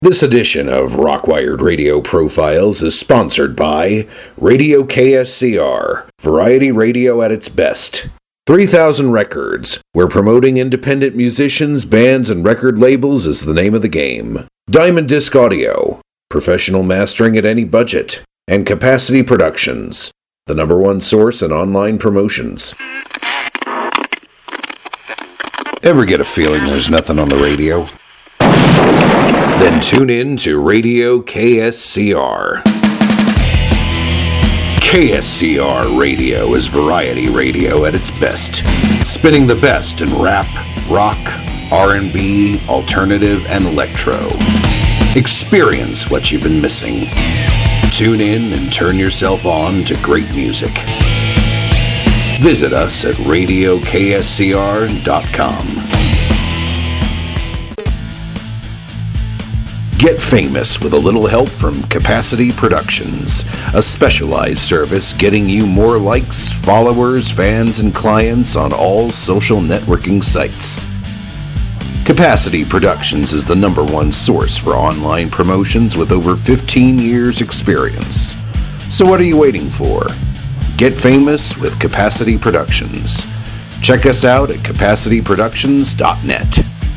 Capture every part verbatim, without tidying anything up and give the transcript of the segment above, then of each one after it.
This edition of Rockwired Radio Profiles is sponsored by Radio K S C R, variety radio at its best. three thousand Records, where promoting independent musicians, bands, and record labels is the name of the game. Diamond Disc Audio, professional mastering at any budget. And Capacity Productions, the number one source in online promotions. Ever get a feeling there's nothing on the radio? Then tune in to Radio K S C R. K S C R Radio is variety radio at its best, spinning the best in rap, rock, R and B, alternative, and electro. Experience what you've been missing. Tune in and turn yourself on to great music. Visit us at radio k s c r dot com. Get famous with a little help from Capacity Productions, a specialized service getting you more likes, followers, fans, and clients on all social networking sites. Capacity Productions is the number one source for online promotions with over fifteen years experience. So what are you waiting for? Get famous with Capacity Productions. Check us out at capacity productions dot net.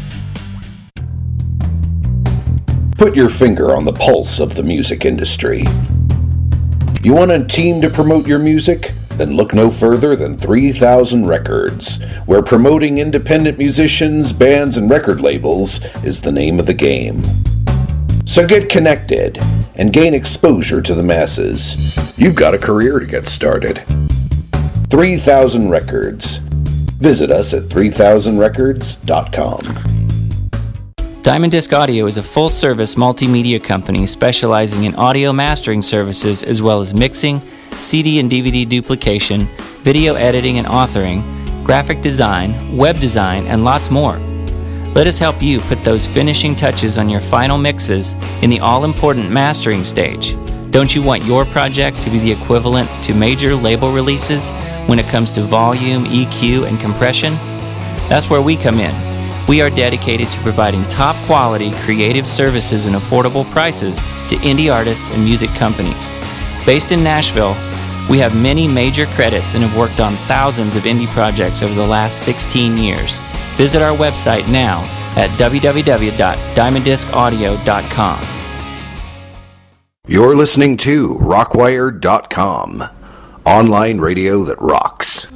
Put your finger on the pulse of the music industry. You want a team to promote your music? Then look no further than three thousand Records, where promoting independent musicians, bands, and record labels is the name of the game. So get connected and gain exposure to the masses. You've got a career to get started. three thousand Records. Visit us at three thousand records dot com. Diamond Disc Audio is a full-service multimedia company specializing in audio mastering services as well as mixing, C D and D V D duplication, video editing and authoring, graphic design, web design, and lots more. Let us help you put those finishing touches on your final mixes in the all-important mastering stage. Don't you want your project to be the equivalent to major label releases when it comes to volume, E Q, and compression? That's where we come in. We are dedicated to providing top-quality creative services and affordable prices to indie artists and music companies. Based in Nashville, we have many major credits and have worked on thousands of indie projects over the last sixteen years. Visit our website now at w w w dot diamond disc audio dot com. You're listening to rockwired dot com, online radio that rocks.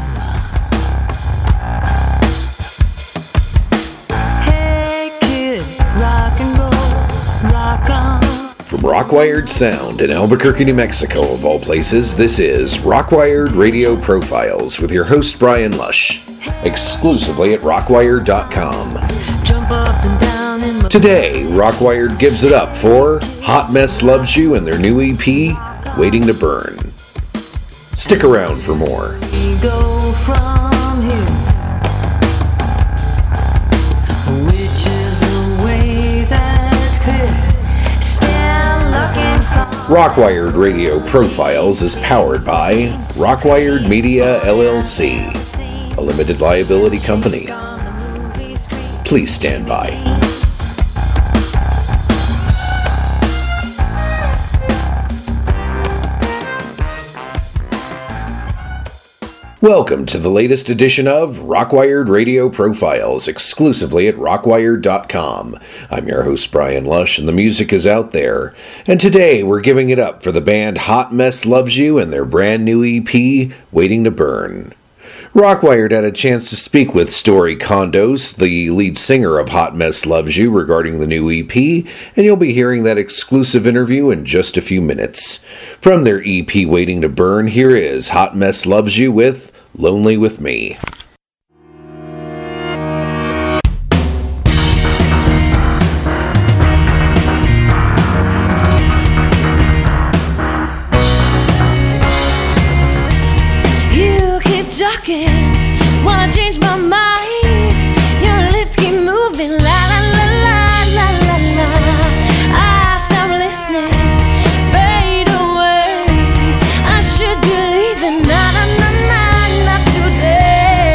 From Rockwired Sound in Albuquerque, New Mexico, of all places, this is Rockwired Radio Profiles with your host, Brian Lush, exclusively at rockwired dot com. Today, Rockwired gives it up for Hot Mess Loves You and their new E P, Waiting to Burn. Stick around for more. Rockwired Radio Profiles is powered by Rockwired Media L L C, a limited liability company. Please stand by. Welcome to the latest edition of Rockwired Radio Profiles, exclusively at rockwired dot com. I'm your host, Brian Lush, and the music is out there. And today we're giving it up for the band Hot Mess Loves You and their brand new E P, Waiting to Burn. Rockwired had a chance to speak with Story Condos, the lead singer of Hot Mess Loves You, regarding the new E P, and you'll be hearing that exclusive interview in just a few minutes. From their E P, Waiting to Burn, here is Hot Mess Loves You with Lonely With Me. You keep talking, wanna change my mind. Your lips keep moving, la la la la la la la. I stop listening, fade away. I should be leaving, na na na na, not today.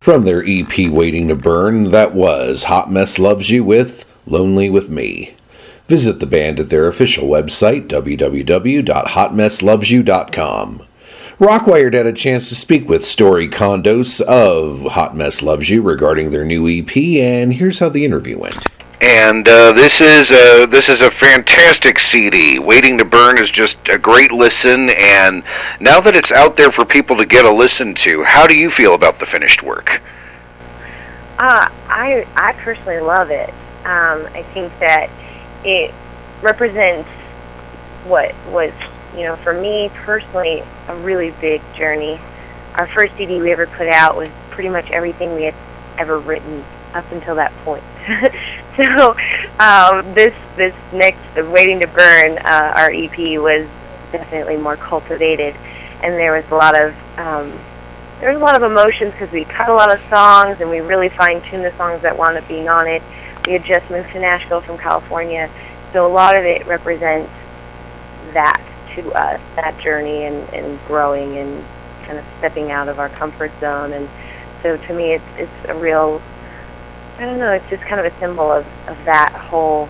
From their E P Waiting to Burn, that was Hot Mess Loves You with Lonely With Me. Visit the band at their official website, w w w dot hot mess loves you dot com. Rockwired had a chance to speak with Story Condos of Hot Mess Loves You regarding their new E P, and here's how the interview went. And uh, this is a, this is a fantastic C D. Waiting to Burn is just a great listen, and now that it's out there for people to get a listen to, how do you feel about the finished work? Uh, I I personally love it. Um, I think that it represents what was, you know, for me personally, a really big journey. Our first C D we ever put out was pretty much everything we had ever written up until that point. So um, this this next, Waiting to Burn, uh, our E P was definitely more cultivated, and there was a lot of um, there was a lot of emotions because we cut a lot of songs and we really fine-tuned the songs that wound up being on it. We had just moved to Nashville from California, so a lot of it represents that to us, that journey and, and growing and kind of stepping out of our comfort zone. And so to me, it's it's a real, I don't know, it's just kind of a symbol of, of that whole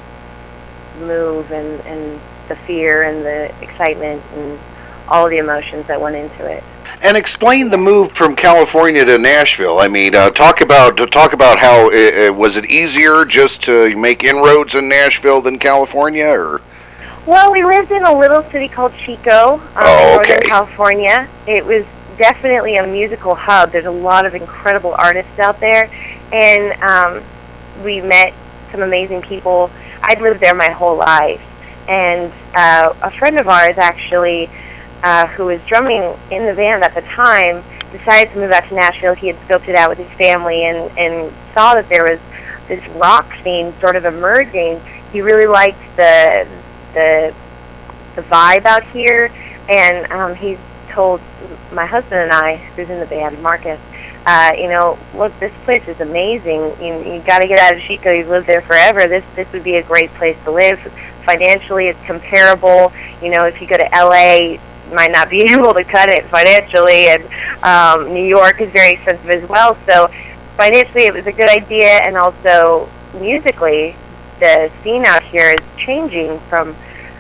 move and, and the fear and the excitement and all the emotions that went into it. And explain the move from California to Nashville. I mean, uh, talk about talk about how it, was it easier just to make inroads in Nashville than California, or? Well, we lived in a little city called Chico, um, oh, in okay. Northern California. It was definitely a musical hub. There's a lot of incredible artists out there, and um, we met some amazing people. I'd lived there my whole life, and uh, a friend of ours actually, uh, who was drumming in the band at the time, decided to move out to Nashville. He had scoped it out with his family and, and saw that there was this rock scene sort of emerging. He really liked the the the vibe out here, and um, he told my husband and I, who's in the band, Marcus, uh, you know, look, this place is amazing. You you got to get out of Chico. You've lived there forever. This this would be a great place to live. Financially, it's comparable. You know, if you go to L A, you might not be able to cut it financially, and um, New York is very expensive as well. So financially, it was a good idea, and also musically, the scene out here is changing from,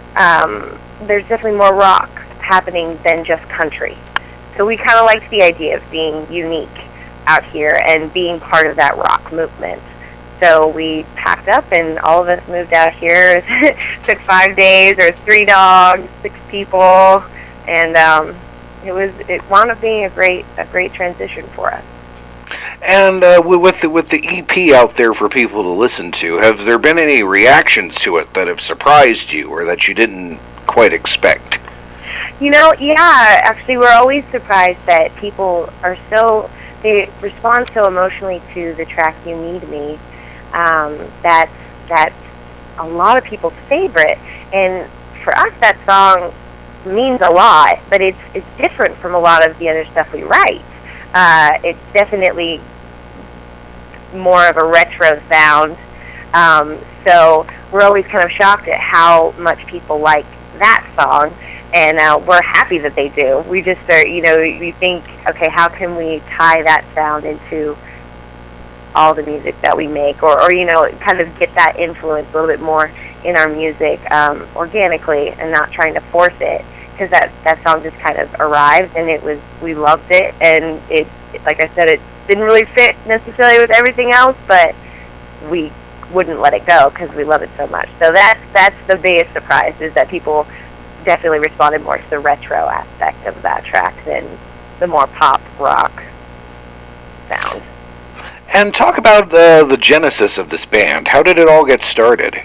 um, there's definitely more rock happening than just country. So we kind of liked the idea of being unique out here and being part of that rock movement. So we packed up and all of us moved out here. It took five days. There was three dogs, six people, and um, it was it wound up being a great a great transition for us. And uh, with the, with the E P out there for people to listen to, have there been any reactions to it that have surprised you or that you didn't quite expect? You know, yeah, actually we're always surprised that people are so, they respond so emotionally to the track You Need Me. Um, that's, that's a lot of people's favorite. And for us, that song means a lot, but it's, it's different from a lot of the other stuff we write. Uh, it's definitely more of a retro sound. Um, so we're always kind of shocked at how much people like that song, and uh, we're happy that they do. We just are, you know, we think, okay, how can we tie that sound into all the music that we make, or, or you know, kind of get that influence a little bit more in our music um, organically and not trying to force it. Because that, that song just kind of arrived, and it was, we loved it, and it, like I said, it didn't really fit necessarily with everything else, but we wouldn't let it go because we love it so much. So that's, that's the biggest surprise, is that people definitely responded more to the retro aspect of that track than the more pop rock sound. And talk about the, the genesis of this band. How did it all get started?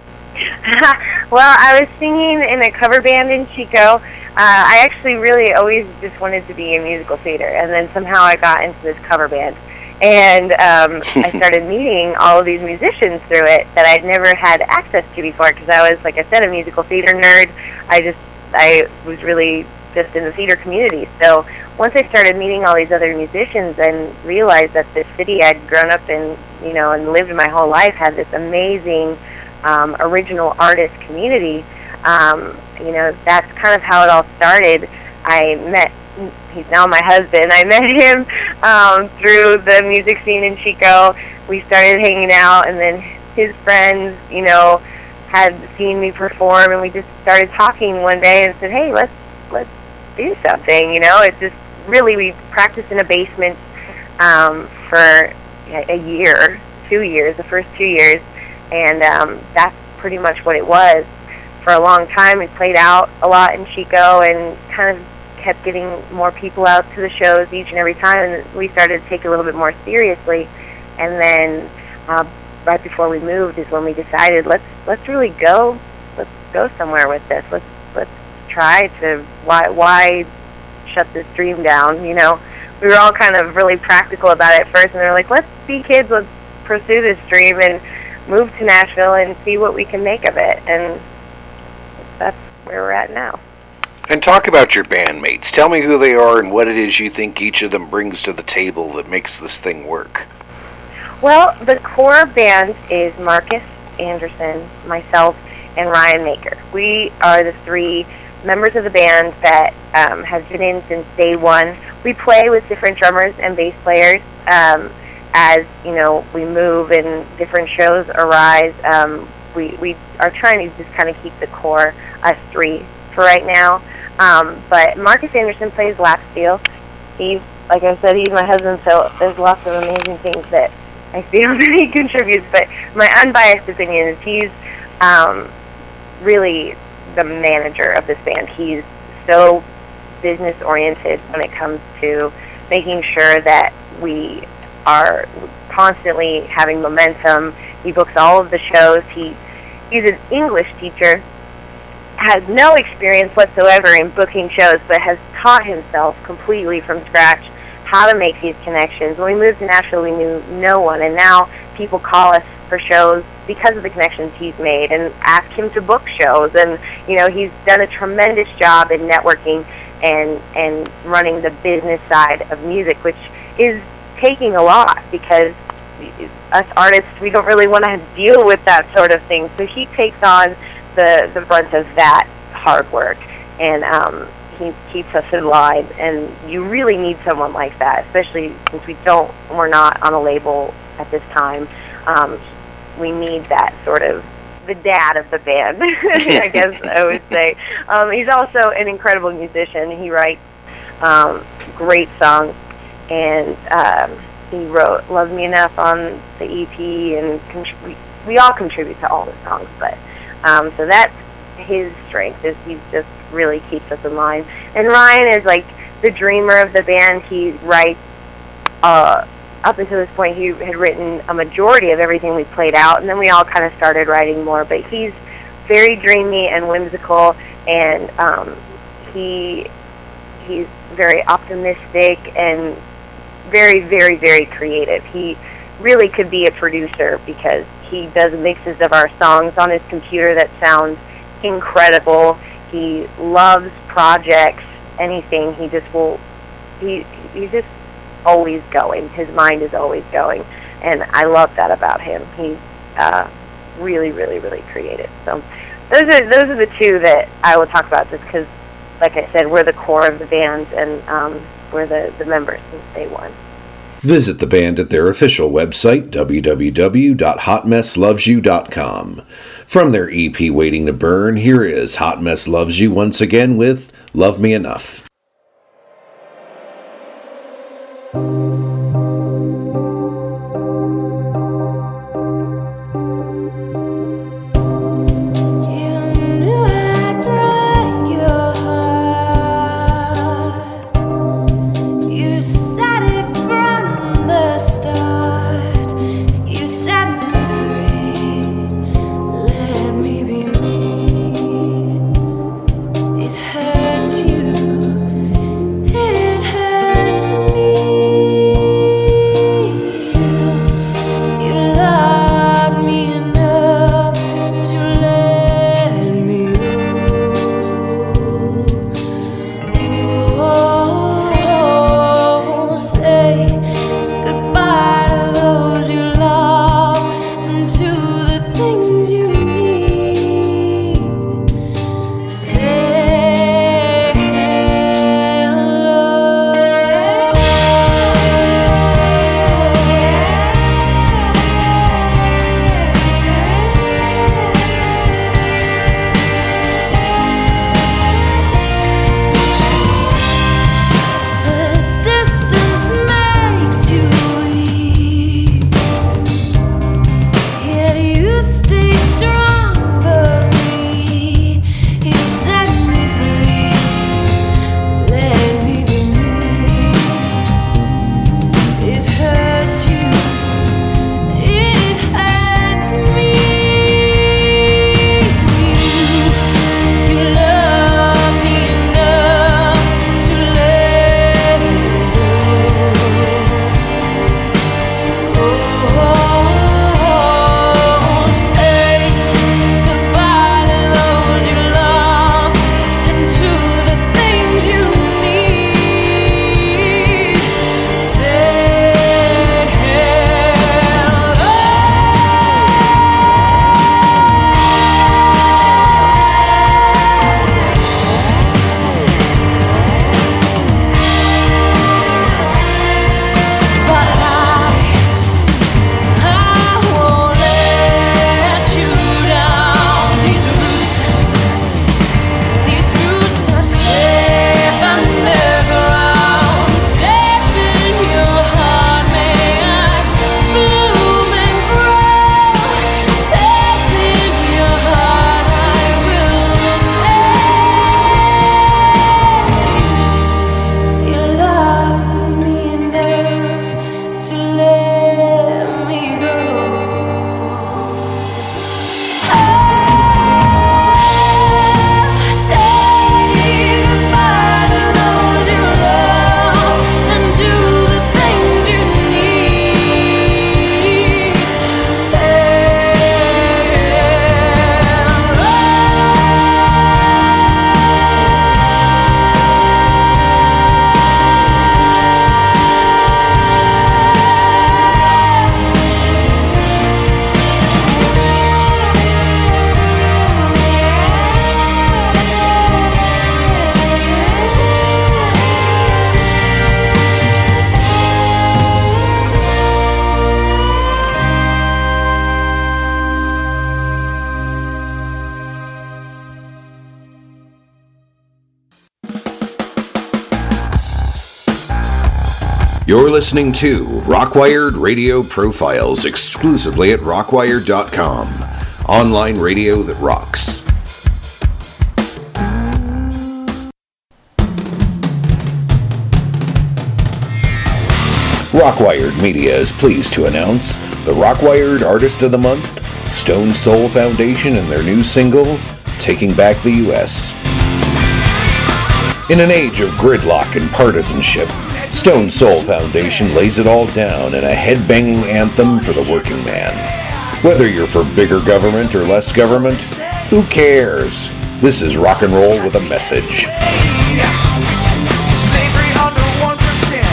Well, I was singing in a cover band in Chico. Uh, I actually really always just wanted to be in musical theater, and then somehow I got into this cover band. And um, I started meeting all of these musicians through it that I'd never had access to before, because I was, like I said, a musical theater nerd. I just, I was really just in the theater community. So once I started meeting all these other musicians and realized that this city I'd grown up in, you know, and lived my whole life had this amazing Um, original artist community, um, you know, that's kind of how it all started. I met he's now my husband. I met him um, through the music scene in Chico. We started hanging out, and then his friends, you know, had seen me perform, and we just started talking one day and said, hey, let's let's do something, you know. It just really, we practiced in a basement um, for a year, two years, the first two years, and um, that's pretty much what it was. For a long time, we played out a lot in Chico and kind of kept getting more people out to the shows each and every time, and we started to take it a little bit more seriously. And then uh, right before we moved is when we decided, let's let's really go, let's go somewhere with this. Let's let's try to, why why shut this dream down, you know. We were all kind of really practical about it at first, and they were like, let's be kids, let's pursue this dream and move to Nashville and see what we can make of it. And that's where we're at now. And talk about your bandmates. Tell me who they are and what it is you think each of them brings to the table that makes this thing work. Well, the core band is Marcus Anderson, myself, and Ryan Maker. We are the three members of the band that um, have been in since day one. We play with different drummers and bass players um, as, you know, we move and different shows arise. Um, we, we are trying to just kind of keep the core, us three, for right now. Um, but Marcus Anderson plays lap steel. He's, like I said, he's my husband, so there's lots of amazing things that I feel that he contributes. But my unbiased opinion is he's um, really the manager of this band. He's so business-oriented when it comes to making sure that we are constantly having momentum. He books all of the shows. He He's an English teacher, has no experience whatsoever in booking shows, but has taught himself completely from scratch how to make these connections. When we moved to Nashville, we knew no one, and now people call us for shows because of the connections he's made and ask him to book shows. And, you know, he's done a tremendous job in networking and, and running the business side of music, which is taking a lot because us artists, we don't really want to deal with that sort of thing. So he takes on the, the brunt of that hard work, and um, he keeps us in line. And you really need someone like that, especially since we don't, we're not on a label at this time. Um, we need that sort of the dad of the band, I guess I would say. Um, he's also an incredible musician. He writes um, great songs, and um, he wrote Love Me Enough on the E P, and contri- we, we all contribute to all the songs, but um, so that's his strength, is he just really keeps us in line. And Ryan is like the dreamer of the band. He writes, uh, up until this point, he had written a majority of everything we played out, and then we all kind of started writing more, but he's very dreamy and whimsical, and um, he he's very optimistic and very, very, very creative. He really could be a producer because he does mixes of our songs on his computer that sound incredible. He loves projects, anything. He just will, he he's just always going. His mind is always going, and I love that about him. He's uh, really, really, really creative. So those are those are the two that I will talk about, just because, like I said, we're the core of the band, and um, we're the, the members since day one. Visit the band at their official website, w w w dot hot mess loves you dot com. From their E P Waiting to Burn, here is Hot Mess Loves You once again with Love Me Enough. Say You're listening to Rockwired Radio Profiles exclusively at rockwired dot com. Online radio that rocks. Rockwired Media is pleased to announce the Rockwired Artist of the Month, Stone Soul Foundation, and their new single, Taking Back the U S In an age of gridlock and partisanship, Stone Soul Foundation lays it all down in a head-banging anthem for the working man. Whether you're for bigger government or less government, who cares? This is rock and roll with a message. Slavery under one percent.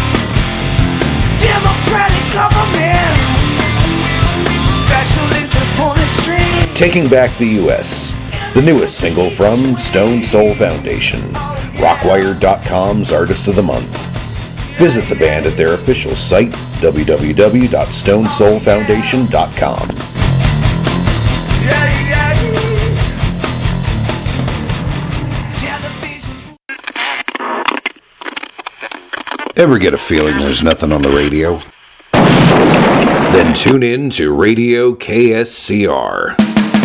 Democratic government. Special interest pulling strings. Taking Back the U S, the newest single from Stone Soul Foundation, rockwired dot com's Artist of the Month. Visit the band at their official site, w w w dot stone soul foundation dot com. Yeah, yeah, yeah. Television. Ever get a feeling there's nothing on the radio? Then tune in to Radio K S C R.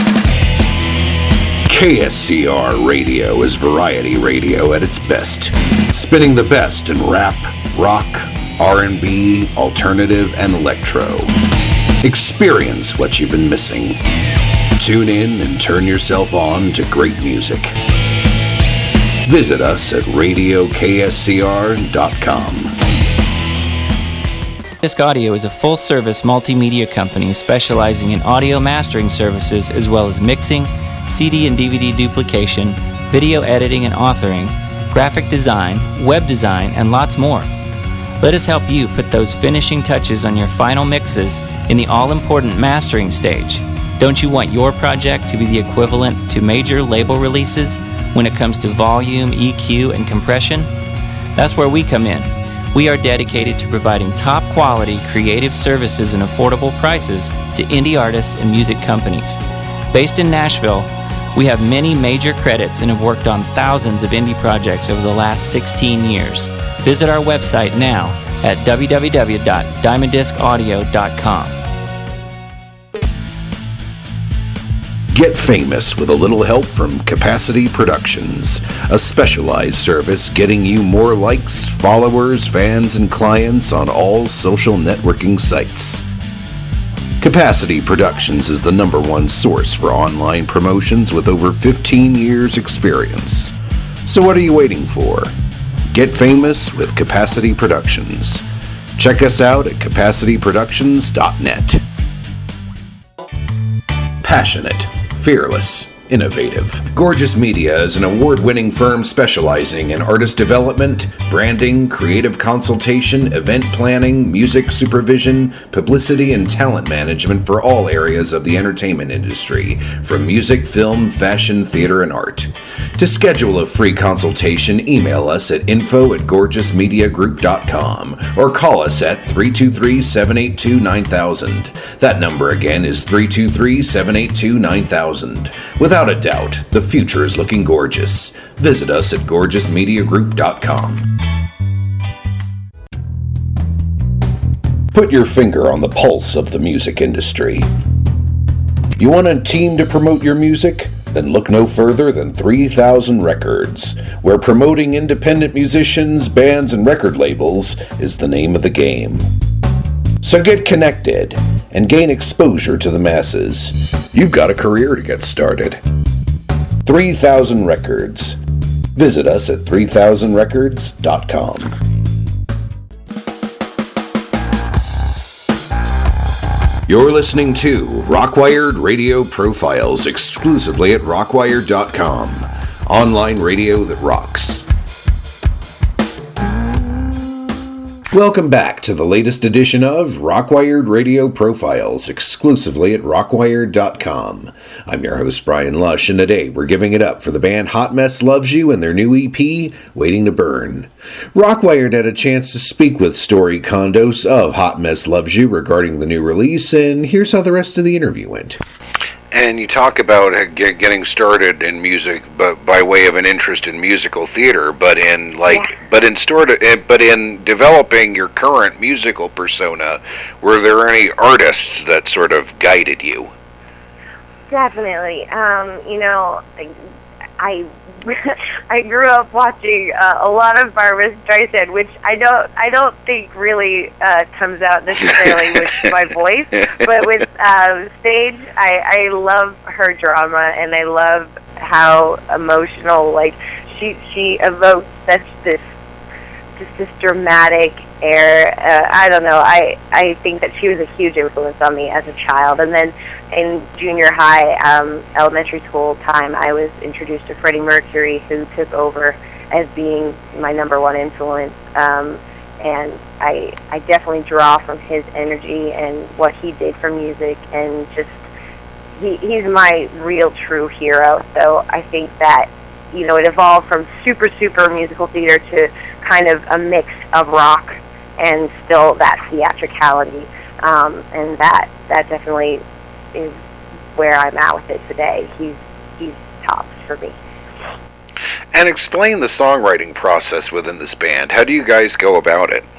K S C R Radio is variety radio at its best, spinning the best in rap, rock, R and B, alternative, and electro. Experience what you've been missing. Tune in and turn yourself on to great music. Visit us at radio k s c r dot com. Disc Audio is a full-service multimedia company specializing in audio mastering services as well as mixing, C D and D V D duplication, video editing and authoring, graphic design, web design, and lots more. Let us help you put those finishing touches on your final mixes in the all-important mastering stage. Don't you want your project to be the equivalent to major label releases when it comes to volume, E Q, and compression? That's where we come in. We are dedicated to providing top-quality creative services and affordable prices to indie artists and music companies. Based in Nashville, we have many major credits and have worked on thousands of indie projects over the last sixteen years. Visit our website now at w w w dot diamond disc audio dot com. Get famous with a little help from Capacity Productions, a specialized service getting you more likes, followers, fans, and clients on all social networking sites. Capacity Productions is the number one source for online promotions with over fifteen years experience. So what are you waiting for? Get famous with Capacity Productions. Check us out at capacity productions dot net. Passionate, fearless, innovative. Gorgeous Media is an award-winning firm specializing in artist development, branding, creative consultation, event planning, music supervision, publicity, and talent management for all areas of the entertainment industry, from music, film, fashion, theater, and art. To schedule a free consultation, email us at info at gorgeous media group dot com or call us at three two three, seven eight two, nine thousand. That number again is three two three, seven eight two, nine thousand. Without a doubt, the future is looking gorgeous. Visit us at gorgeous media group dot com. Put your finger on the pulse of the music industry. You want a team to promote your music? Then look no further than three thousand Records, where promoting independent musicians, bands, and record labels is the name of the game. So get connected and gain exposure to the masses. You've got a career to get started. three thousand Records. Visit us at three thousand records dot com. You're listening to Rockwired Radio Profiles exclusively at rockwired dot com. Online radio that rocks. Welcome back to the latest edition of Rockwired Radio Profiles, exclusively at rockwired dot com. I'm your host, Brian Lush, and today we're giving it up for the band Hot Mess Loves You and their new E P, Waiting to Burn. Rockwired had a chance to speak with Story Kondos of Hot Mess Loves You regarding the new release, and here's how the rest of the interview went. And you talk about uh, get, getting started in music, but by way of an interest in musical theater, but in like, Yeah. but in sort of, eh, but in developing your current musical persona, were there any artists that sort of guided you? Definitely. Um, you know, I I grew up watching uh, a lot of Barbra Streisand, which I don't I don't think really uh, comes out necessarily with my voice, but with um, stage, I, I love her drama, and I love how emotional, like she she evokes such this just this dramatic air. Uh, I don't know. I I think that she was a huge influence on me as a child, and then in junior high, um, elementary school time, I was introduced to Freddie Mercury, who took over as being my number one influence. Um, and I I definitely draw from his energy and what he did for music, and just he he's my real true hero. So I think that, you know, it evolved from super super musical theater to kind of a mix of rock and still that theatricality, um, and that that definitely is where I'm at with it today. He's he's tops for me. And explain the songwriting process within this band. How do you guys go about it?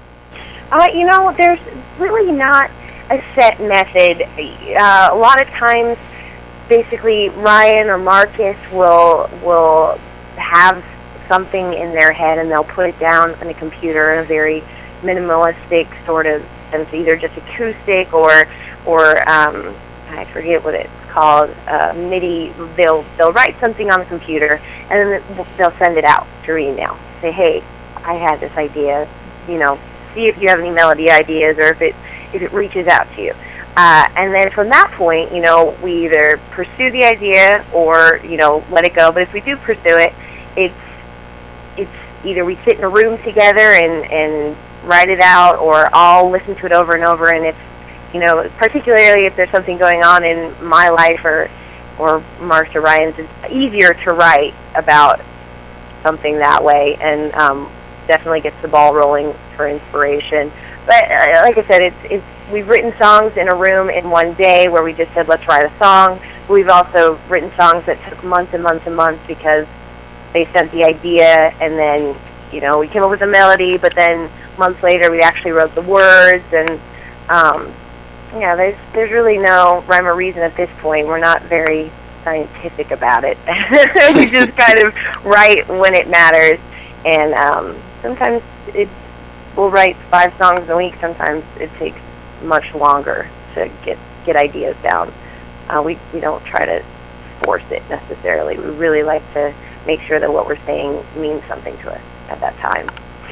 Uh, you know, there's really not a set method. Uh, a lot of times, basically, Ryan or Marcus will will have something in their head, and they'll put it down on a computer in a very minimalistic sort of sense, either just acoustic or or um, I forget what it's called, uh, MIDI. They'll they'll write something on the computer, and then they'll send it out through email. Say, hey, I had this idea. You know, see if you have any melody ideas, or if it if it reaches out to you. Uh, and then from that point, you know, we either pursue the idea or, you know, let it go. But if we do pursue it, it's it's either we sit in a room together and and write it out, or I'll listen to it over and over. And if, you know, particularly if there's something going on in my life or or Mark's or Ryan's, it's easier to write about something that way, and um, definitely gets the ball rolling for inspiration. But uh, like I said, it's it's we've written songs in a room in one day where we just said, let's write a song. We've also written songs that took months and months and months because they sent the idea, and then, you know, we came up with a melody, but then months later we actually wrote the words. And um, yeah, there's there's really no rhyme or reason at this point. We're not very scientific about it. We just kind of write when it matters, and um, sometimes it we'll write five songs a week. Sometimes it takes much longer to get get ideas down. Uh, we we don't try to force it necessarily. We really like to make sure that what we're saying means something to us at that time.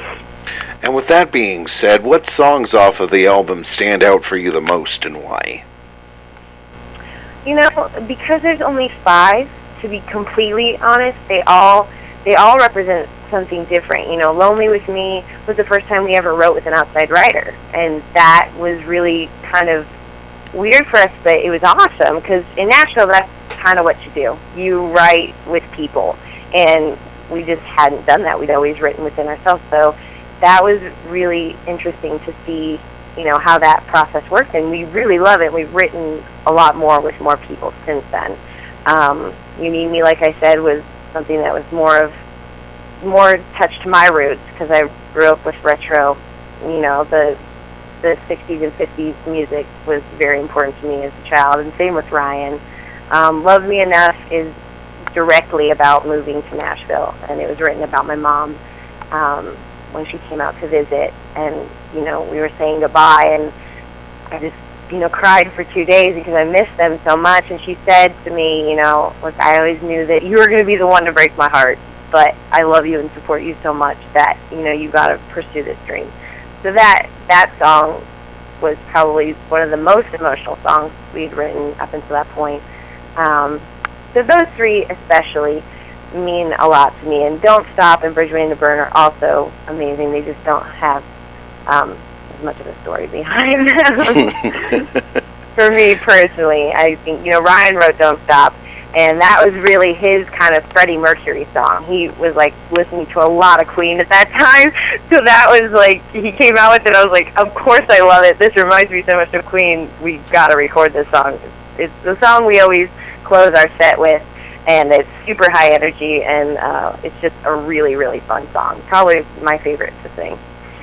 And with that being said, what songs off of the album stand out for you the most, and why? You know, because there's only five, to be completely honest, they all they all represent something different. You know, Lonely With Me was the first time we ever wrote with an outside writer, and that was really kind of weird for us, but it was awesome, because in Nashville, that's kind of what you do. You write with people, and we just hadn't done that. We'd always written within ourselves, so that was really interesting to see, you know, how that process works, and we really love it. We've written a lot more with more people since then. Um, You Need Me, like I said, was something that was more of more touched my roots, because I grew up with retro. You know, the the sixties and fifties music was very important to me as a child, and same with Ryan. Um, Love Me Enough is directly about moving to Nashville, and it was written about my mom um, when she came out to visit, and, you know, we were saying goodbye, and I just, you know, cried for two days because I missed them so much, and she said to me, you know, look, I always knew that you were going to be the one to break my heart, but I love you and support you so much that, you know, you got to pursue this dream. So that that song was probably one of the most emotional songs we'd written up until that point. Um, so those three especially mean a lot to me. And Don't Stop and Bridge Waiting to Burn are also amazing. They just don't have um, as much of a story behind them. For me personally, I think, you know, Ryan wrote Don't Stop, and that was really his kind of Freddie Mercury song. He was, like, listening to a lot of Queen at that time, so that was, like, he came out with it, I was like, of course I love it. This reminds me so much of Queen. We got to record this song. it's the song we always close our set with, and it's super high energy, and uh, it's just a really, really fun song. Probably my favorite to sing.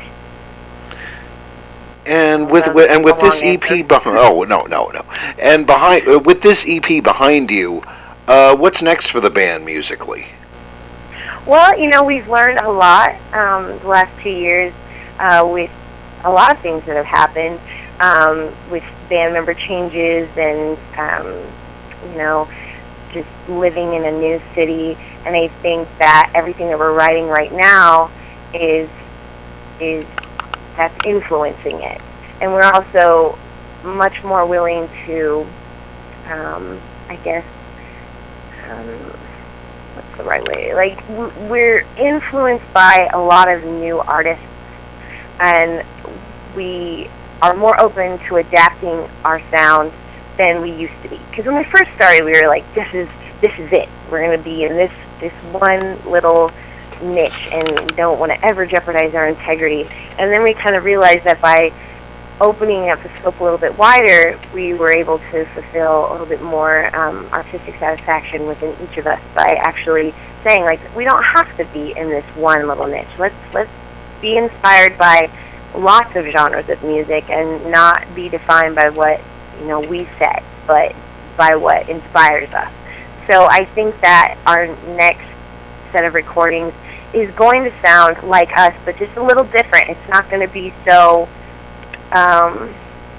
And with, Um, with and with a this long E P answer. behind, oh no no no, and behind uh, with this E P behind you, uh, what's next for the band musically? Well, you know, we've learned a lot um, the last two years uh, with a lot of things that have happened um, with band member changes and, um, you know, just living in a new city. And I think that everything that we're writing right now is is that's influencing it. And we're also much more willing to, um, I guess, um, what's the right way? Like, w- we're influenced by a lot of new artists, and we are more open to adapting our sound than we used to be. Because when we first started, we were like, this is this is it. We're going to be in this, this one little niche, and we don't want to ever jeopardize our integrity. And then we kind of realized that by opening up the scope a little bit wider, we were able to fulfill a little bit more um, artistic satisfaction within each of us by actually saying, like, we don't have to be in this one little niche. Let's let's be inspired by lots of genres of music and not be defined by what, you know, we said, but by what inspires us. So I think that our next set of recordings is going to sound like us, but just a little different. It's not going to be so, um,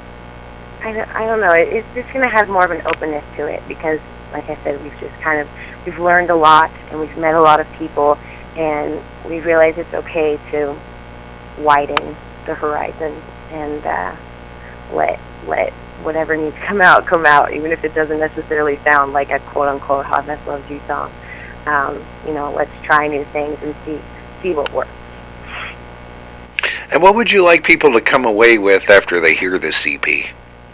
I don't, I don't know, it, it's just going to have more of an openness to it because, like I said, we've just kind of, we've learned a lot and we've met a lot of people, and we realize it's okay to widen the horizon and uh, let let whatever needs to come out come out, even if it doesn't necessarily sound like a quote-unquote Hot Mess Loves You song. Um, you know, let's try new things and see see what works. And what would you like people to come away with after they hear this E P?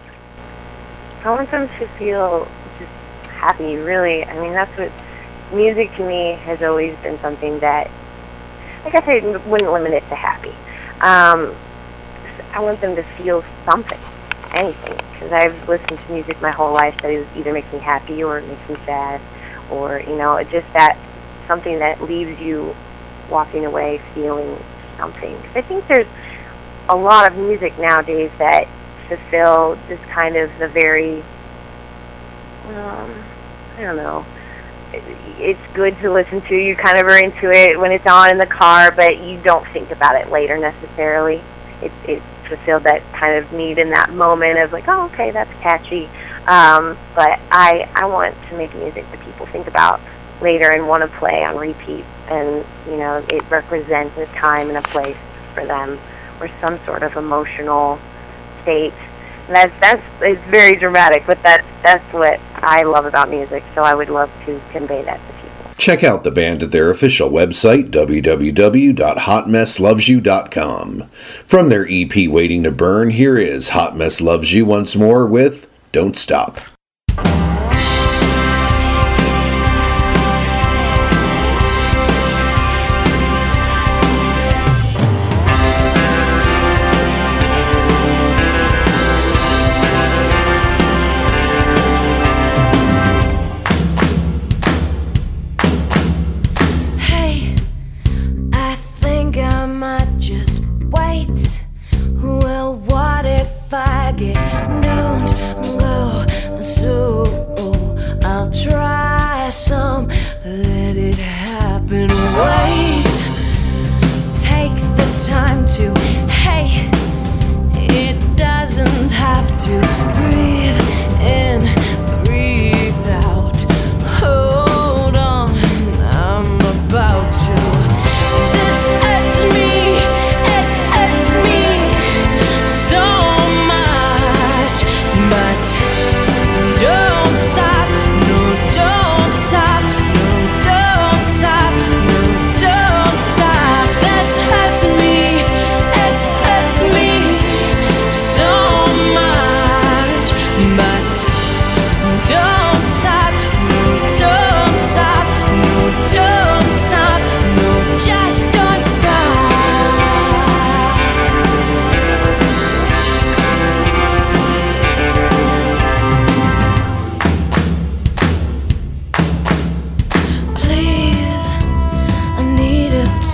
I want them to feel just happy, really. I mean, that's what music to me has always been something that, I guess I wouldn't limit it to happy. Um, I want them to feel something, anything, because I've listened to music my whole life that either makes me happy or it makes me sad, or, you know, just that something that leaves you walking away feeling something. 'Cause I think there's a lot of music nowadays that fulfill just kind of the very, um, I don't know, it's good to listen to. You kind of are into it when it's on in the car, but you don't think about it later necessarily. It, it fulfilled that kind of need in that moment of like, oh, okay, that's catchy. Um, but I, I want to make music that people think about later and want to play on repeat. And, you know, it represents a time and a place for them or some sort of emotional state. And that's, that's, it's very dramatic, but that's, that's what I love about music, so I would love to convey that to people. Check out the band at their official website, w w w dot hot mess loves you dot com. From their E P Waiting to Burn, here is Hot Mess Loves You once more with Don't Stop. Hey, I think I might just wait. Well, what if I get don't go? So I'll try some, let it happen. Wait, take the time to, hey, it doesn't have to breathe in, breathe out. Hold on, I'm about to. This hurts me, it hurts me so much.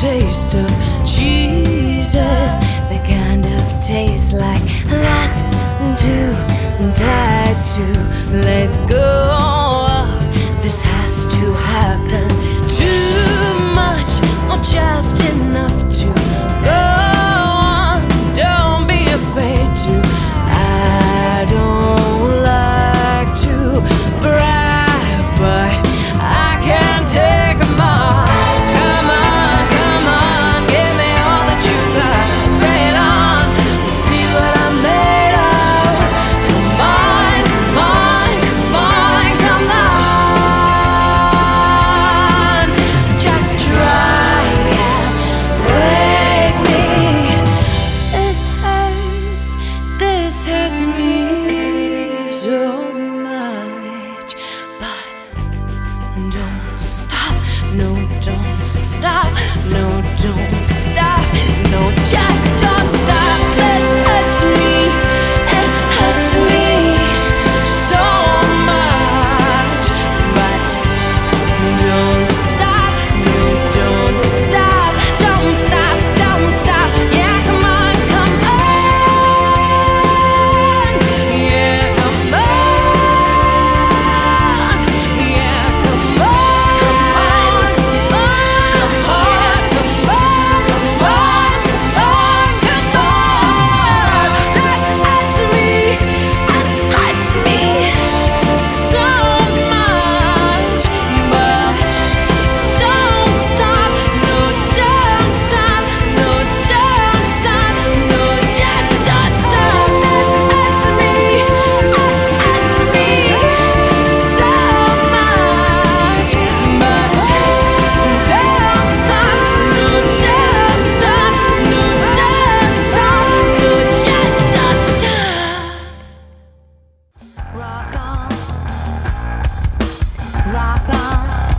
taste of Jesus, the kind of taste like that's too tired to let go of. This has to happen. Too much or just enough to go on. Don't be afraid to. I don't like to brag, but I can't take 'em all. Come on, come on, give me all that you got. Bring it on, let's see what I'm made of. Come on, come on, come on, come on. Just try and break me. This hurts, this hurts me so much, but don't stop, no, don't stop, no, don't stop, no, just don't stop. This hurts me, it hurts me so much, but don't stop, no, don't stop, don't stop, don't stop. Yeah, come on, come on, yeah, come on, yeah, come on, come on, come on, come on, come on, come on, come on. That hurts me, it hurts me so much, but don't stop, no, don't stop, no, don't stop, no, just don't stop. This hurts me, it hurts me so much, but don't stop, no, don't stop, no, don't stop, no, just don't stop. Rock on, rock on.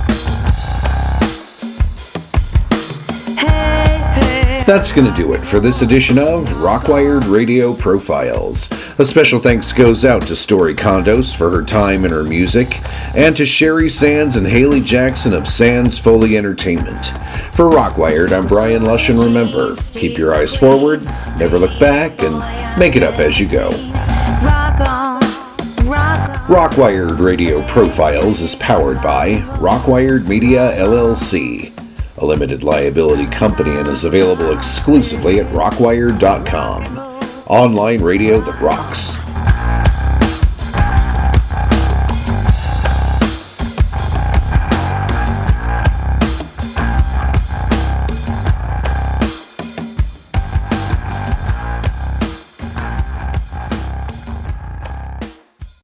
Hey, hey. That's going to do it for this edition of Rockwired Radio Profiles. A special thanks goes out to Story Condos for her time and her music, and to Sherry Sands and Haley Jackson of Sands Foley Entertainment. For Rockwired, I'm Brian Lush, and remember, keep your eyes forward, never look back, and make it up as you go. Rock on, rock on. Rockwired Radio Profiles is powered by Rockwired Media L L C, a limited liability company, and is available exclusively at rockwired dot com. Online radio that rocks.